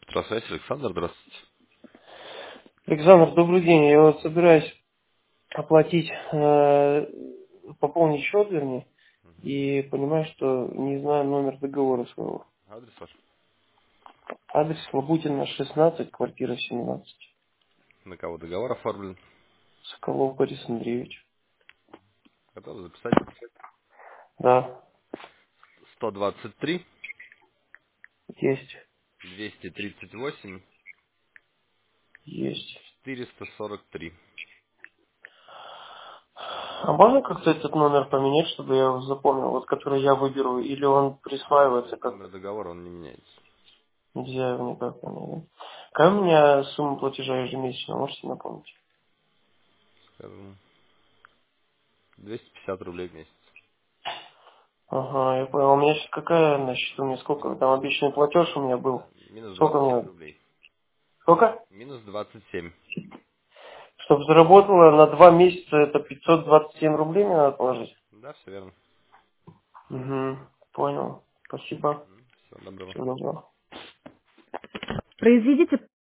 Здравствуйте, Александр, здравствуйте. Александр, добрый день. Я вот собираюсь оплатить, пополнить счет, вернее, и понимаю, что не знаю номер договора своего. Адрес ваш? Адрес Лабутина, 16, квартира 17. На кого договор оформлен? Соколов Борис Андреевич. Готовы записать? Да, 123 есть, 238 есть. 443. А можно как-то этот номер поменять, чтобы я его запомнил, вот который я выберу, или он присваивается Нет, номер как-то? договора он не меняется. Нельзя его никак поменять. Какая у меня сумма платежа ежемесячно, можете напомнить? Скажем, 250 рублей в месяц. Ага, я понял. У меня сейчас какая на счету? Мне сколько? Там обещанный платеж у меня Да, был. минус Сколько 27 мне? рублей. Сколько? Минус 27. Чтобы заработало на 2 месяца, это 527 рублей мне надо положить? Да, все верно. Угу, понял. Спасибо. Всего доброго. Всего доброго. Произведите